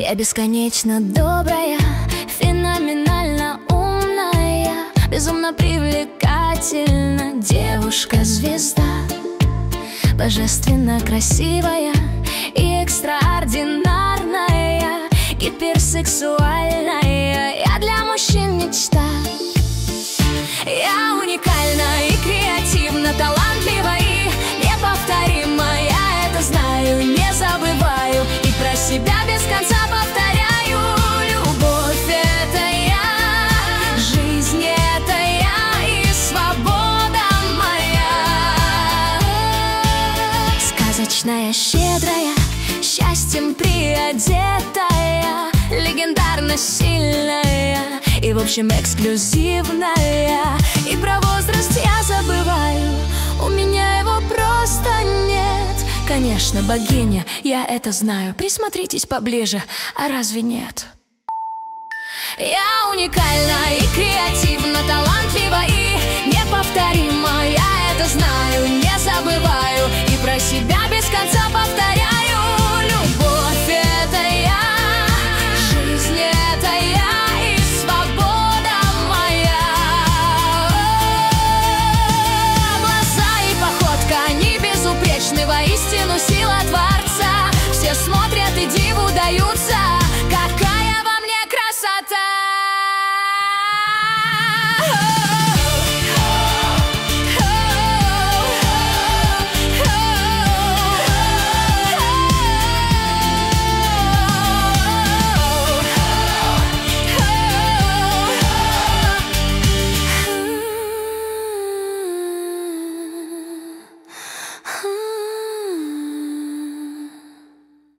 Я бесконечно добрая, феноменально умная, безумно привлекательна, девушка-звезда, божественно красивая и экстраординарная, гиперсексуальная. Я для мужчин мечта. Я уникальна и креативна, талантлива и неповторима. Я это знаю, не забываю и про себя без конца повторяю. Любовь — это я, жизнь — это я и свобода моя. Сказочная, щедрая, счастьем приодетая, легендарно сильная и, в общем, эксклюзивная. И про возраст я забываю, у меня его просто нет. Конечно, богиня, я это знаю, присмотритесь поближе, а разве нет? Я уникальна и